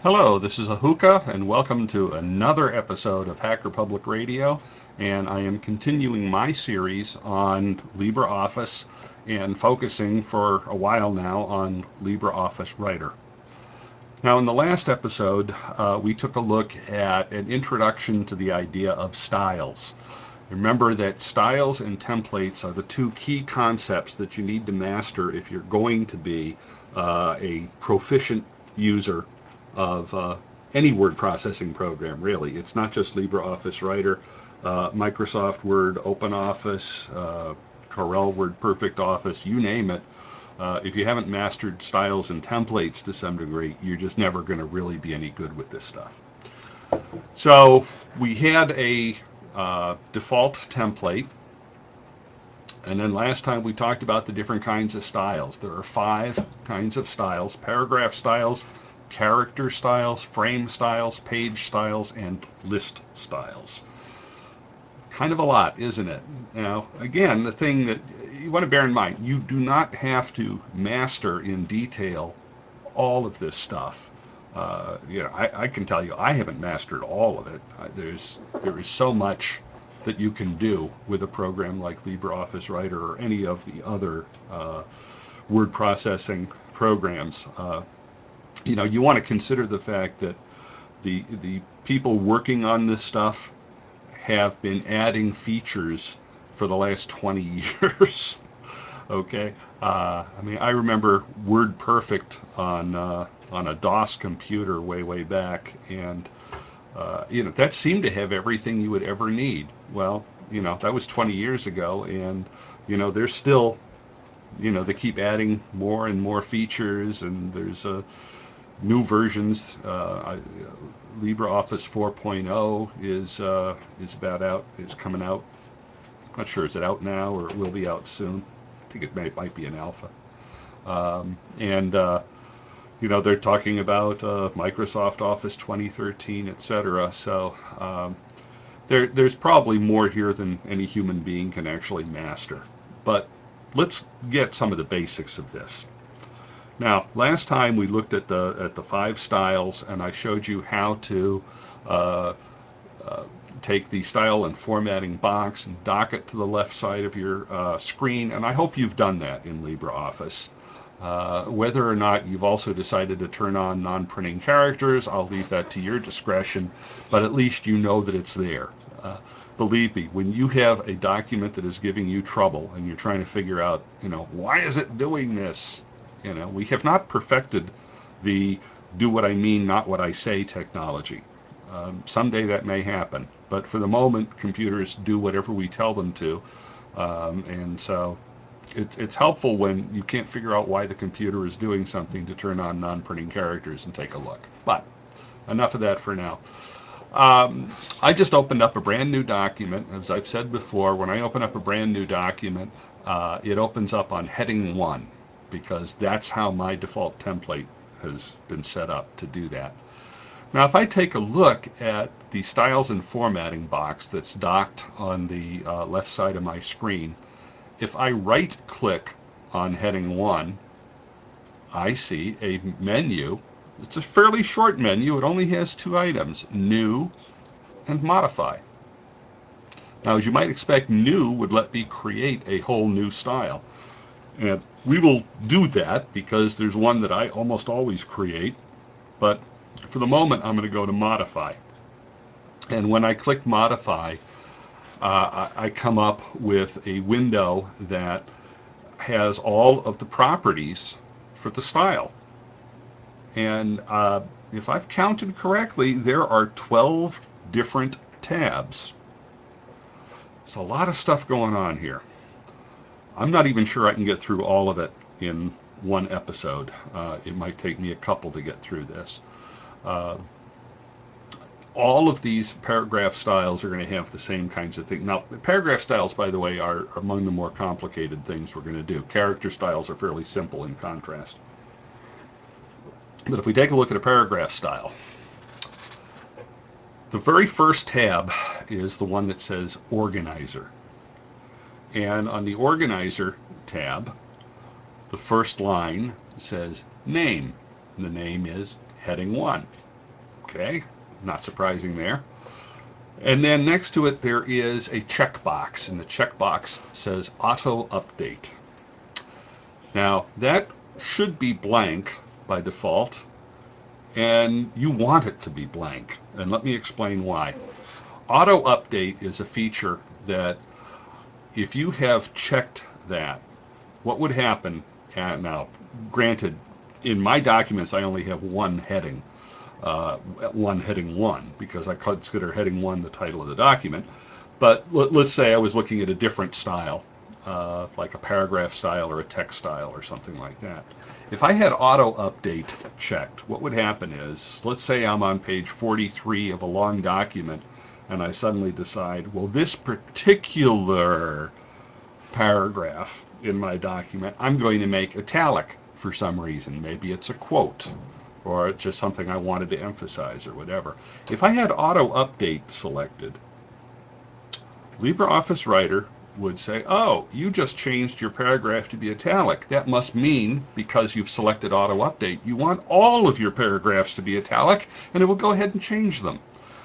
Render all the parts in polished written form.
Hello, this is Ahuka, and welcome to another episode of Hacker Public Radio. And I am continuing my series on LibreOffice and focusing for a while now on LibreOffice Writer. Now, in the last episode, we took a look at an introduction to the idea of styles. Remember that styles and templates are the two key concepts that you need to master if you're going to be a proficient user of any word processing program, really. It's not just LibreOffice Writer, Microsoft Word, OpenOffice, Corel Word Perfect Office, you name it. If you haven't mastered styles and templates to some degree, you're just never going to really be any good with this stuff. So we had a default template, and then last time we talked about the different kinds of styles. There are 5 kinds of styles: paragraph styles, character styles, frame styles, page styles, and list styles. Kind of a lot, isn't it? Now, again, the thing that you want to bear in mind, you do not have to master in detail all of this stuff. I can tell you, I haven't mastered all of it. There is so much that you can do with a program like LibreOffice Writer or any of the other word processing programs. You want to consider the fact that the people working on this stuff have been adding features for the last 20 years. Okay, I remember Word Perfect on a DOS computer way back, and that seemed to have everything you would ever need. Well, that was 20 years ago, and they're still, they keep adding more and more features, and there's new versions. LibreOffice 4.0 is about out. It's coming out. I'm not sure, is it out now or it will be out soon? I think it might be an alpha. And they're talking about Microsoft Office 2013, etc. So there's probably more here than any human being can actually master. But let's get some of the basics of this. Now, last time we looked at the 5 styles, and I showed you how to take the style and formatting box and dock it to the left side of your screen, and I hope you've done that in LibreOffice. Whether or not you've also decided to turn on non-printing characters, I'll leave that to your discretion, but at least you know that it's there. Believe me, when you have a document that is giving you trouble and you're trying to figure out, why is it doing this? We have not perfected the do what I mean, not what I say technology. Someday that may happen, but for the moment, computers do whatever we tell them to, and so it's helpful when you can't figure out why the computer is doing something to turn on non-printing characters and take a look. But enough of that for now. I just opened up a brand new document. As I've said before, when I open up a brand new document, it opens up on heading 1, because that's how my default template has been set up to do that. Now, if I take a look at the styles and formatting box that's docked on the left side of my screen, if I right click on heading 1, I see a menu. It's a fairly short menu. It only has 2 items: New and Modify. Now, as you might expect, New would let me create a whole new style. And we will do that because there's one that I almost always create. But for the moment, I'm going to go to Modify. And when I click Modify, I come up with a window that has all of the properties for the style. And if I've counted correctly, there are 12 different tabs. There's a lot of stuff going on here. I'm not even sure I can get through all of it in one episode. It might take me a couple to get through this. All of these paragraph styles are going to have the same kinds of things. Now, paragraph styles, by the way, are among the more complicated things we're going to do. Character styles are fairly simple in contrast. But if we take a look at a paragraph style, the very first tab is the one that says Organizer. And on the Organizer tab, the first line says Name. And the name is heading 1. Okay, not surprising there. And then next to it, there is a checkbox, and the checkbox says Auto Update. Now, that should be blank by default, and you want it to be blank. And let me explain why. Auto Update is a feature that if you have checked that, what would happen, and now, granted, in my documents, I only have one heading, heading one, because I consider heading one the title of the document. But let's say I was looking at a different style, like a paragraph style or a text style or something like that. If I had auto update checked, what would happen is, let's say I'm on page 43 of a long document, and I suddenly decide, well, this particular paragraph in my document, I'm going to make italic for some reason. Maybe it's a quote, or it's just something I wanted to emphasize, or whatever. If I had auto update selected, LibreOffice Writer would say, oh, you just changed your paragraph to be italic. That must mean, because you've selected auto update, you want all of your paragraphs to be italic, and it will go ahead and change them.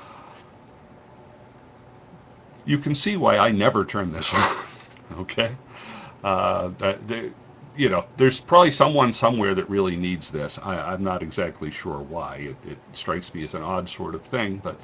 You can see why I never turn this on. Okay? Uh, there's probably someone somewhere that really needs this. I'm not exactly sure why. It strikes me as an odd sort of thing, but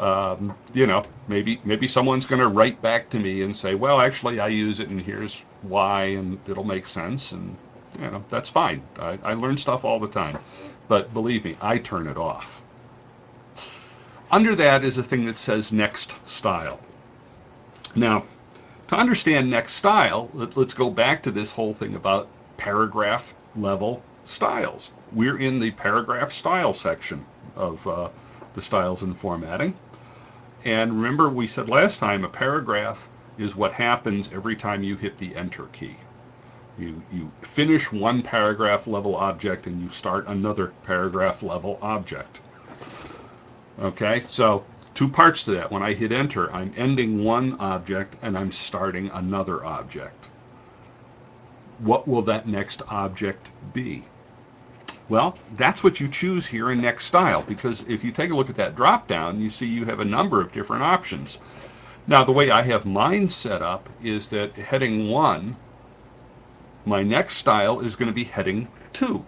maybe someone's going to write back to me and say, well, actually, I use it, and here's why, and it'll make sense, and that's fine. I learn stuff all the time, but believe me, I turn it off. Under that is a thing that says next style. Now, to understand next style, let's go back to this whole thing about paragraph level styles. We're in the paragraph style section of the styles and formatting. And remember, we said last time a paragraph is what happens every time you hit the enter key. You finish one paragraph level object and you start another paragraph level object. Okay, so two parts to that. When I hit enter, I'm ending one object and I'm starting another object. What will that next object be? Well, that's what you choose here in next style, because if you take a look at that drop down, you see you have a number of different options. Now, the way I have mine set up is that heading 1, my next style is going to be heading 2.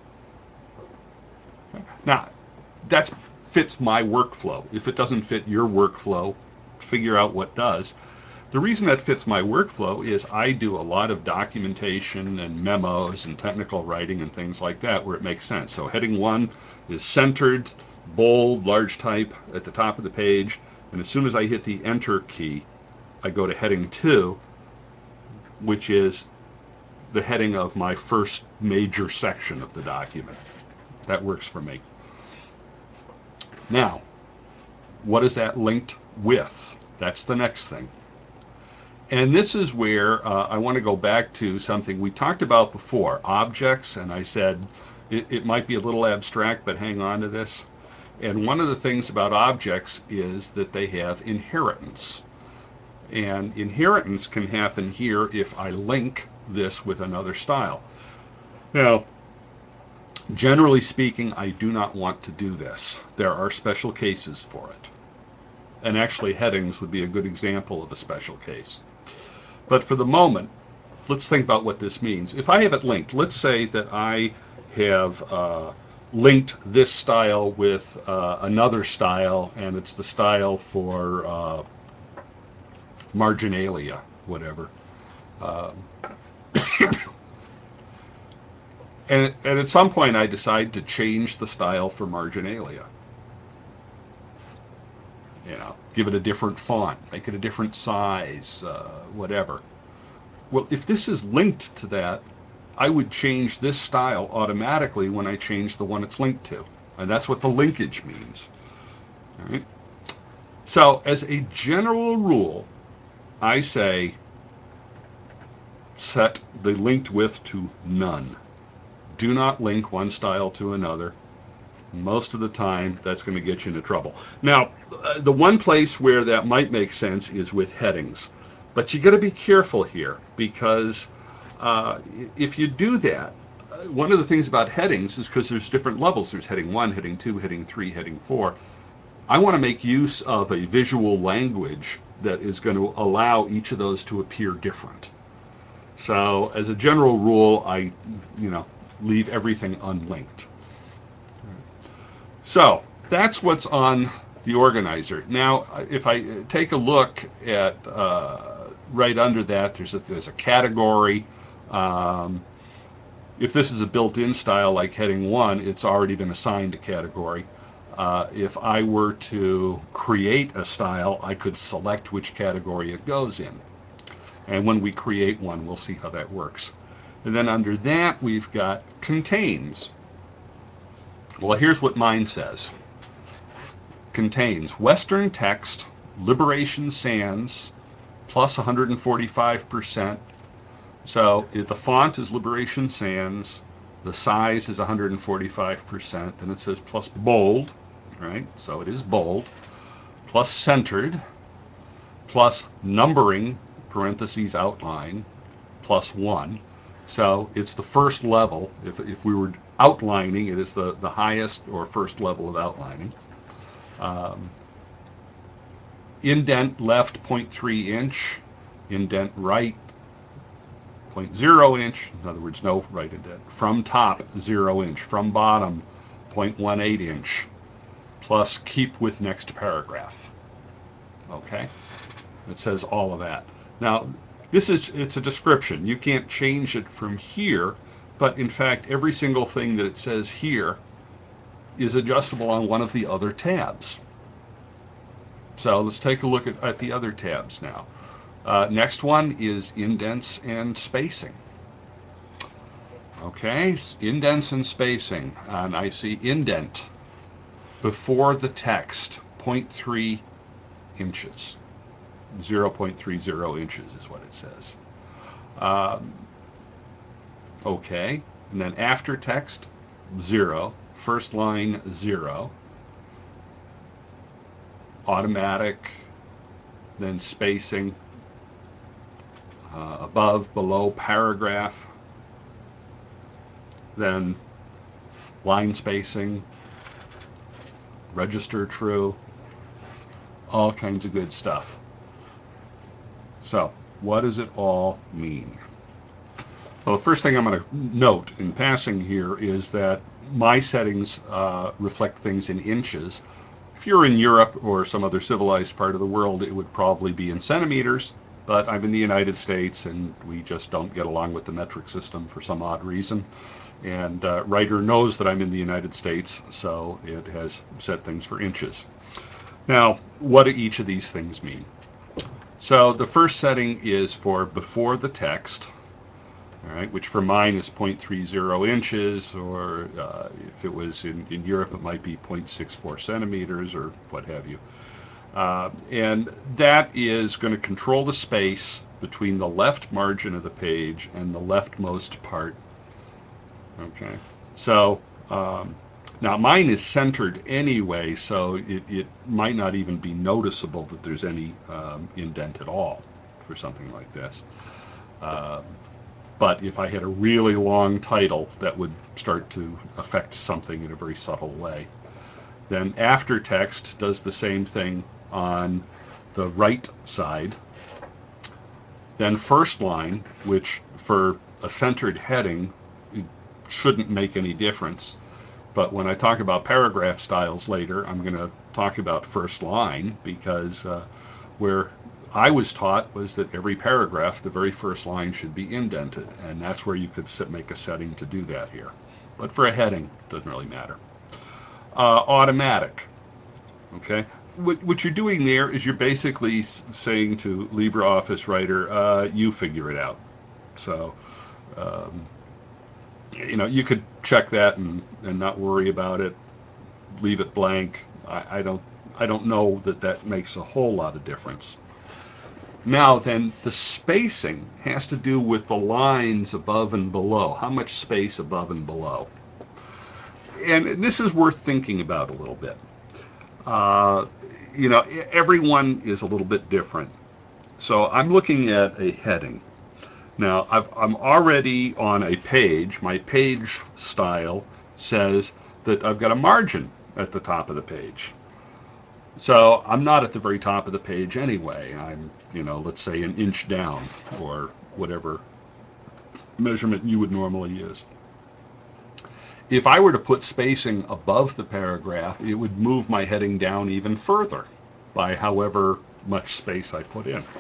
Now, that fits my workflow. If it doesn't fit your workflow, figure out what does. The reason that fits my workflow is I do a lot of documentation and memos and technical writing and things like that where it makes sense. So heading 1 is centered, bold, large type at the top of the page, and as soon as I hit the enter key, I go to heading 2, which is the heading of my first major section of the document. That works for me. Now, what is that linked with? That's the next thing. And this is where I want to go back to something we talked about before, objects, and I said it might be a little abstract, but hang on to this. And one of the things about objects is that they have inheritance. And inheritance can happen here if I link this with another style. Now, generally speaking, I do not want to do this. There are special cases for it. And actually, headings would be a good example of a special case. But for the moment, let's think about what this means. If I have it linked, let's say that I have linked this style with another style, and it's the style for marginalia, whatever. And at some point, I decide to change the style for marginalia. Give it a different font, make it a different size, whatever. Well, if this is linked to that, I would change this style automatically when I change the one it's linked to. And that's what the linkage means. All right? So, as a general rule, I say set the linked with to none. Do not link one style to another. Most of the time, that's going to get you into trouble. Now, the one place where that might make sense is with headings. But you got to be careful here, because if you do that, one of the things about headings is because there's different levels. There's heading 1, heading 2, heading 3, heading 4. I want to make use of a visual language that is going to allow each of those to appear different. So as a general rule, I, you know, leave everything unlinked. So that's what's on the organizer. Now, if I take a look at right under that, there's a category. Um, if this is a built-in style like heading 1, it's already been assigned a category. If I were to create a style, I could select which category it goes in. And when we create one, we'll see how that works. And then under that, we've got contains. Well, here's what mine says. Contains Western text, Liberation Sands, plus 145%. So the font is Liberation Sands, the size is 145%, and it says plus bold, right? So it is bold, plus centered, plus numbering, parentheses outline, plus 1. So it's the first level. If we were outlining, it is the highest or first level of outlining. Um, indent left 0.3 inch, indent right 0.0 inch, in other words, no right indent. From top, 0 inch. From bottom, 0.18 inch. Plus keep with next paragraph. Okay? It says all of that. Now, it's a description. You can't change it from here, but in fact, every single thing that it says here is adjustable on one of the other tabs. So let's take a look at the other tabs now. Next one is indents and spacing. Okay, indents and spacing. And I see indent before the text, 0.3 inches. 0.30 inches is what it says. Um, okay, and then after text, 0. First line, 0. Automatic, then spacing. Above, below, paragraph. Then line spacing, register true, all kinds of good stuff. So, what does it all mean? Well, the first thing I'm going to note in passing here is that my settings reflect things in inches. If you're in Europe or some other civilized part of the world, it would probably be in centimeters, but I'm in the United States and we just don't get along with the metric system for some odd reason. And Writer knows that I'm in the United States, so it has set things for inches. Now, what do each of these things mean? So the first setting is for before the text, all right, which for mine is 0.30 inches, or if it was in Europe, it might be 0.64 centimeters or what have you. And that is going to control the space between the left margin of the page and the leftmost part. Okay, so now mine is centered anyway, so it might not even be noticeable that there's any indent at all for something like this. But if I had a really long title, that would start to affect something in a very subtle way. Then after text does the same thing on the right side. Then first line, which for a centered heading shouldn't make any difference. But when I talk about paragraph styles later, I'm going to talk about first line because where I was taught was that every paragraph, the very first line should be indented, and that's where you could make a setting to do that here. But for a heading, it doesn't really matter. Automatic. Okay. What you're doing there is you're basically saying to LibreOffice Writer, you figure it out. So, you could check that and not worry about it, leave it blank. I don't know that makes a whole lot of difference. Now then, the spacing has to do with the lines above and below. How much space above and below? And this is worth thinking about a little bit. Uh, everyone is a little bit different. So I'm looking at a heading. Now, I'm already on a page. My page style says that I've got a margin at the top of the page. So I'm not at the very top of the page anyway. I'm, let's say an inch down or whatever measurement you would normally use. If I were to put spacing above the paragraph, it would move my heading down even further by however much space I put in.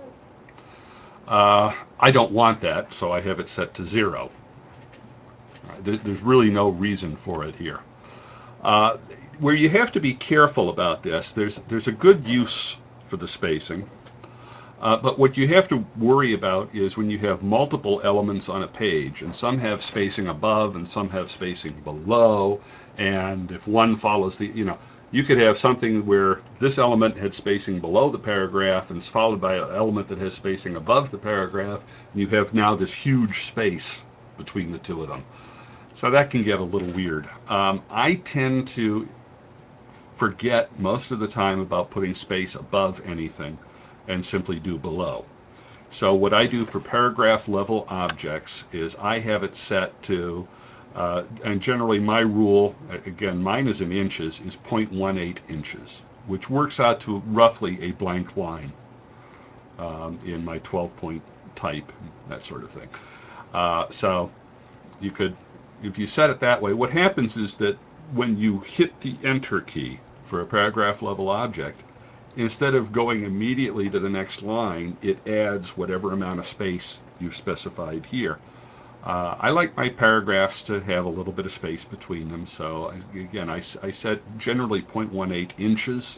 I don't want that, so I have it set to 0. There's really no reason for it here. Uh, where you have to be careful about this, there's a good use for the spacing, but what you have to worry about is when you have multiple elements on a page, and some have spacing above and some have spacing below, and if one follows you could have something where this element had spacing below the paragraph and it's followed by an element that has spacing above the paragraph, and you have now this huge space between the two of them. So that can get a little weird. I tend to forget most of the time about putting space above anything and simply do below. So what I do for paragraph level objects is I have it set to, and generally my rule, again, mine is in inches, is 0.18 inches, which works out to roughly a blank line in my 12-point type, that sort of thing. So you could, if you set it that way, what happens is that when you hit the enter key for a paragraph level object, instead of going immediately to the next line, it adds whatever amount of space you've specified here. I like my paragraphs to have a little bit of space between them, so again, I set generally 0.18 inches.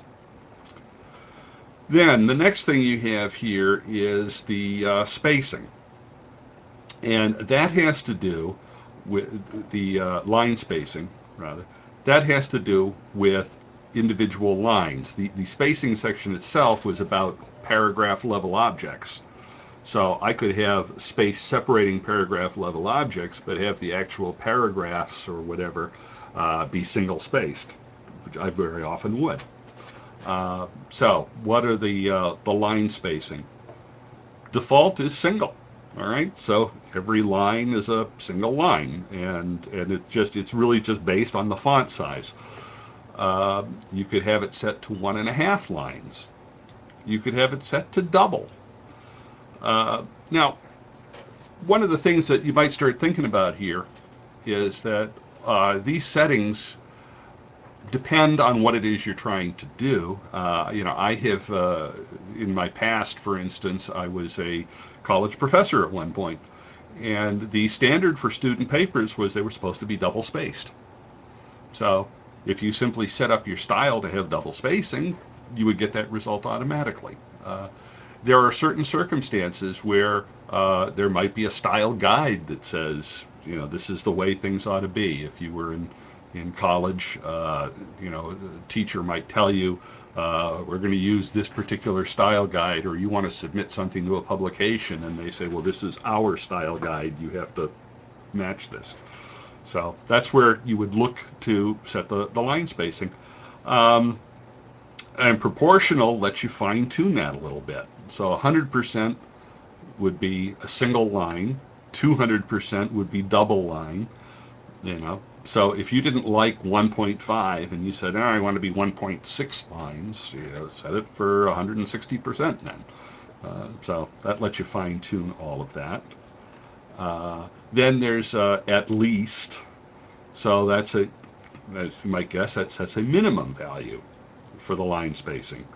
Then the next thing you have here is the spacing, and that has to do with the line spacing, rather. That has to do with individual lines. The spacing section itself was about paragraph level objects. So I could have space separating paragraph level objects, but have the actual paragraphs or whatever be single spaced, which I very often would. So what are the line spacing? Default is single. All right, so every line is a single line, and it's really just based on the font size. You could have it set to 1.5 lines. You could have it set to double. Now, one of the things that you might start thinking about here is that these settings depend on what it is you're trying to do. I have, in my past, for instance, I was a college professor at one point, and the standard for student papers was they were supposed to be double spaced. So if you simply set up your style to have double spacing, you would get that result automatically. There are certain circumstances where there might be a style guide that says, this is the way things ought to be. If you were in college, a teacher might tell you, we're going to use this particular style guide, or you want to submit something to a publication, and they say, well, this is our style guide. You have to match this. So that's where you would look to set the line spacing. And proportional lets you fine tune that a little bit. So 100% would be a single line, 200% would be double line, So if you didn't like 1.5 and you said, I want to be 1.6 lines, set it for 160% then. So that lets you fine tune all of that. Then there's at least, so that's as you might guess, that's a minimum value for the line spacing.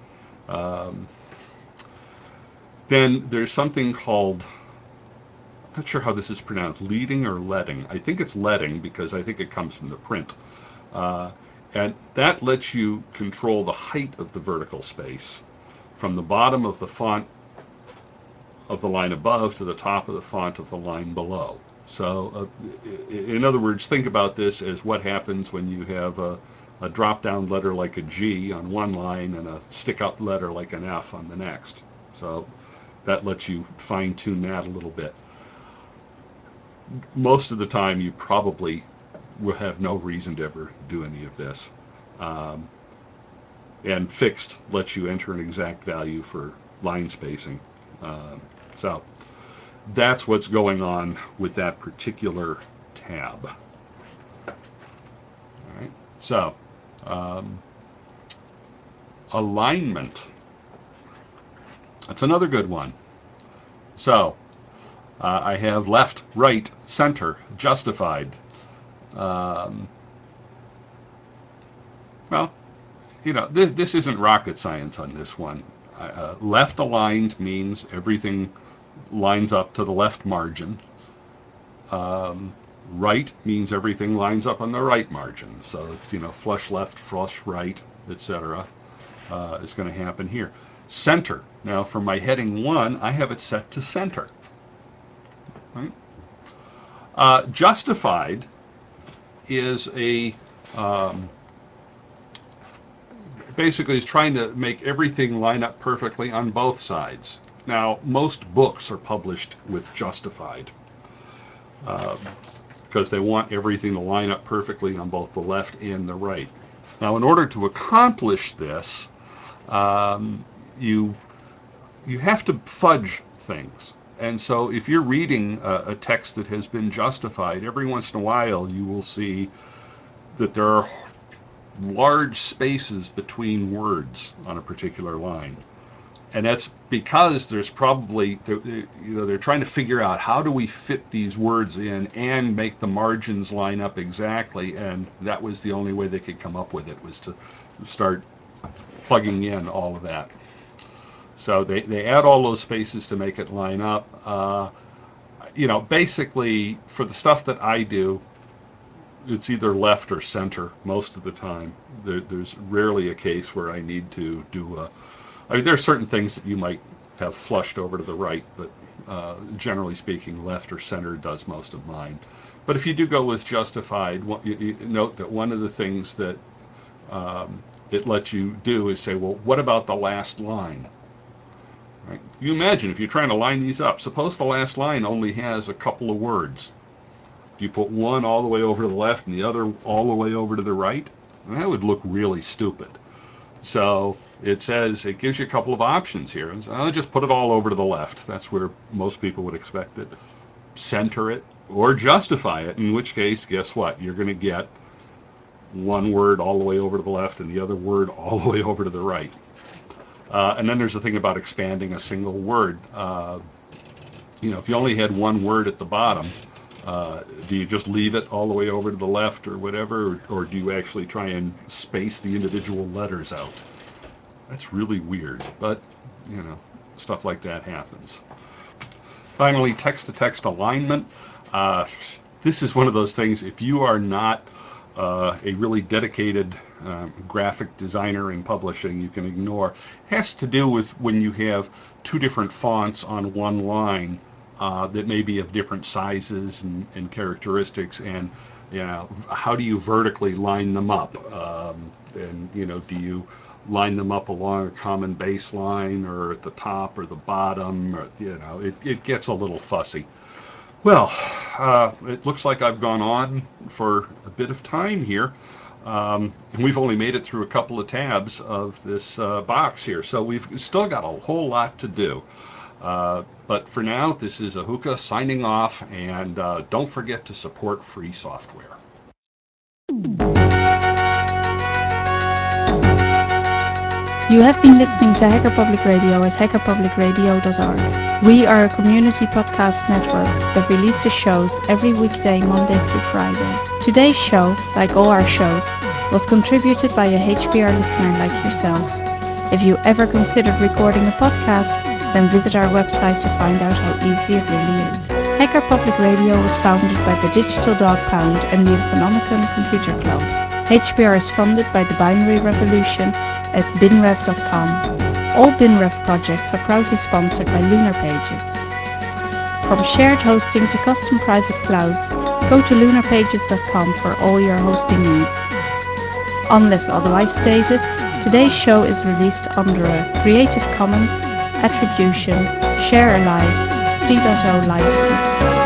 Then there's something called, I'm not sure how this is pronounced, leading or leading. I think it's leading because I think it comes from the print. Uh, and that lets you control the height of the vertical space from the bottom of the font of the line above to the top of the font of the line below. So, in other words, think about this as what happens when you have a drop-down letter like a G on one line and a stick-up letter like an F on the next. So that lets you fine-tune that a little bit. Most of the time, you probably will have no reason to ever do any of this. And fixed lets you enter an exact value for line spacing. So that's what's going on with that particular tab. All right. So Alignment. That's another good one. So, I have left, right, center, justified. Um, well, this isn't rocket science on this one. Left aligned means everything lines up to the left margin. Um, right means everything lines up on the right margin. So, flush left, flush right, etc. Is going to happen here. Center. Now, for my heading 1, I have it set to center. Right? Justified is um, basically is trying to make everything line up perfectly on both sides. Now, most books are published with justified um, because they want everything to line up perfectly on both the left and the right. Now, in order to accomplish this, um, you you have to fudge things. And so, if you're reading a text that has been justified, every once in a while you will see that there are large spaces between words on a particular line. And that's because there's probably, they're trying to figure out how do we fit these words in and make the margins line up exactly. And that was the only way they could come up with it, was to start plugging in all of that. So they add all those spaces to make it line up. Basically, for the stuff that I do, it's either left or center most of the time. There's rarely a case where I need to do a. I mean, there are certain things that you might have flushed over to the right, but generally speaking, left or center does most of mine. But if you do go with justified, you note that one of the things that it lets you do is say, well, what about the last line? Right? You imagine if you're trying to line these up, suppose the last line only has a couple of words. Do you put one all the way over to the left and the other all the way over to the right? And that would look really stupid. So it gives you a couple of options here. So I'll just put it all over to the left. That's where most people would expect it. Center it or justify it, in which case, guess what? You're going to get one word all the way over to the left and the other word all the way over to the right. And then there's the thing about expanding a single word. If you only had one word at the bottom, do you just leave it all the way over to the left or whatever, or do you actually try and space the individual letters out? That's really weird, but stuff like that happens. Finally, text-to-text alignment. Uh, this is one of those things, if you are not a really dedicated graphic designer in publishing, you can ignore. It has to do with when you have two different fonts on one line that may be of different sizes and characteristics, and how do you vertically line them up? And do you line them up along a common baseline or at the top or the bottom? Or, it gets a little fussy. Well, it looks like I've gone on for a bit of time here. And we've only made it through a couple of tabs of this box here. So we've still got a whole lot to do. But for now, this is Ahuka signing off, and don't forget to support free software. You have been listening to Hacker Public Radio at hackerpublicradio.org. We are a community podcast network that releases shows every weekday, Monday through Friday. Today's show, like all our shows, was contributed by a HPR listener like yourself. If you ever considered recording a podcast, then visit our website to find out how easy it really is. Hacker Public Radio was founded by the Digital Dog Pound and the Infonomicon Computer Club. HPR is funded by the Binary Revolution at binrev.com. All BinRev projects are proudly sponsored by Lunar Pages. From shared hosting to custom private clouds, go to lunarpages.com for all your hosting needs. Unless otherwise stated, today's show is released under a Creative Commons Attribution Share Alike 3.0 license.